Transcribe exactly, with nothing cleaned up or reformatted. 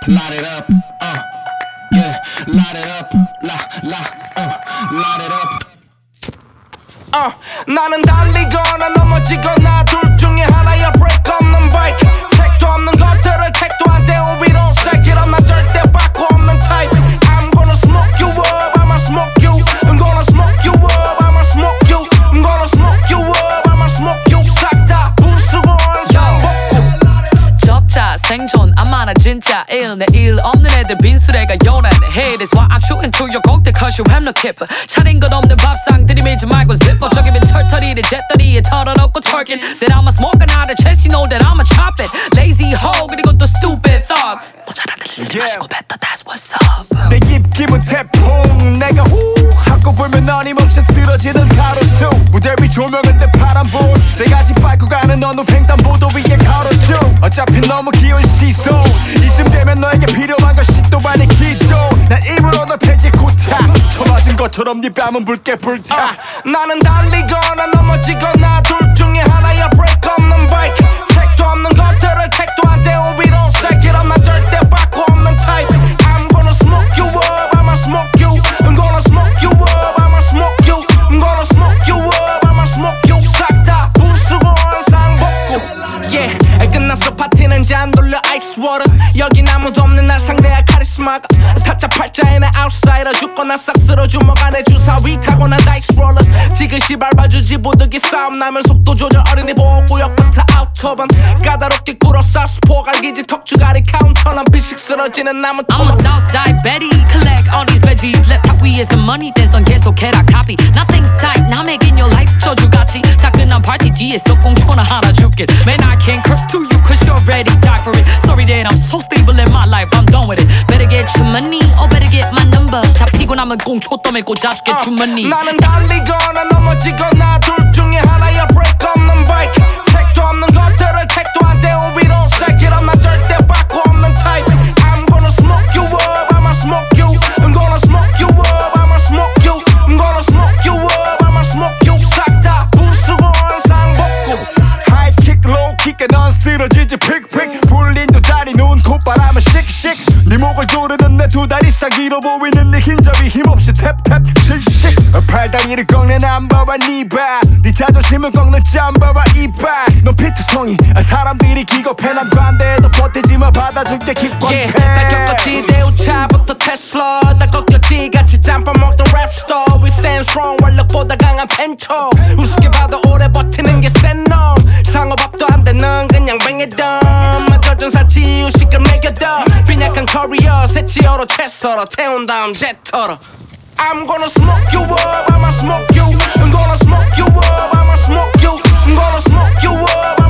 light it up, uh, yeah, light it up, la, la, uh, light it up. 어, 나는 달리거나 넘어지거나 둘 중에 하나야 break 없는 bike 택도 없는 것들을 택도 안 떼고 we don't stack it up 나 절대 바꾸 없는 type I'm gonna smoke you up, I'ma smoke you I'm gonna smoke you up, I'ma smoke you I'm gonna smoke you up, I'ma smoke you 싹 다 부수고 원상 복구 접자 생존 아마나 진짜 일 내일 없는 애들 빈수레가 요란해 Hey that's why I'm shooting to your 곡들 cause you have no keeper 차린 것 없는 밥상 들이밀지 말고 zipper 저기면 털털이를 잿더리에 털어놓고 twerking That I'ma smoke another chest you know that I'ma chop it Lazy hoe 그리고 또 stupid thug 모자란 데를 쓰지 마시고 뱉어 that's what's up 내 입김은 태풍 내가 후 하고 불면 어림없이 쓰러지는 가로수 무대 위 조명은 내 파란불 내가 집 밟고 가는 어느 횡단보도 위에 걸어줘 어차피 너무 귀여운 시선 이쯤 되면 너에게 필요한 것이 또 아니 기도 난 입으로 너 패지 구타 쳐맞은 것처럼 네 뺨은 붉게 불타 아, 나는 달리거나 넘어지거나 둘 중에 하나야 break 없는 bike 택도 없는 것들을 택도 안 떼고 we don't stack it up 나 절대 바꾸 없는 type I'm gonna smoke you up, I'ma smoke you I'm gonna smoke you up, I'ma smoke you I'm gonna smoke you up, I'ma smoke you 싹 다 부수고 원상 복구 Yeah 끝났어 파티는 잔 돌려 ice water 여긴 아무도 없는 날 상대할 카리스마가 타짜 팔자에 나 outsider 죽거나 싹 쓸어 주먹 안에 주사위 타고 나 다이스 롤러 지그시 밟아주지 부득이 싸움 나면 속도 조절 어린이 보호구역부터 아우터번 까다롭게 굴어 사우스포 갈기지 턱주가리 카운터 난 비식 쓰러지는 나무 I'm a Southside Betty collect all these veggies 랩탑 위에서 money 댄스 넌 계속해라 copy Nothing's tight 남에겐 your life 저주같이 따끈한 파티 뒤에서 공초나 하나 줄게 Man I can't curse to you cause you already died for it Sorry that I'm so stable in my life I'm done with it Better get your money or better get my number 다 피고 나면 공초 떠밀 꽂아줄게 주머니 나는 달리거나 넘어지거나 둘 중에 하나야 break 없는 bike 택도 없는 것들을 택도 안 떼고 we don't stack it up 나 절대 바꾸 없는 type I'm gonna smoke you up, I'ma smoke you I'm gonna smoke you up, I'ma smoke you I'm gonna smoke you up, I'ma smoke you 싹 다 부수고 원상 복구 High kick low kick 넌 쓰러지지 픽픽 불린 두 다리 누운 콧바람은 씩씩 네 목을 조르는 내 두 다리 싸기로 보이는 내 흰접이 힘없이 탭탭 씩씩 팔다리를 꺾는 남바와 니바 네 자존심을 꺾는 짬바와 이빨 넌 피투성이 사람들이 기겁해 난 반대해도 버티지마 받아줄게 기권패 yeah, 나 겪었지 대우차부터 테슬라 나 꺾였지 같이 짬밥 먹던 랩스터 We stand strong 원력보다 강한 펜초 우습게 봐도 오래 버티는 게 센 놈 상호밥도 안 되는 그냥 뱅에덤 맞춰준 사치 우식을 매겨둬 빈약한 커리어 새치어로 채 썰어 태운 다음 제터로 I'm gonna smoke you up, I'ma smoke you I'm gonna smoke you up, I'ma smoke you I'm gonna smoke you up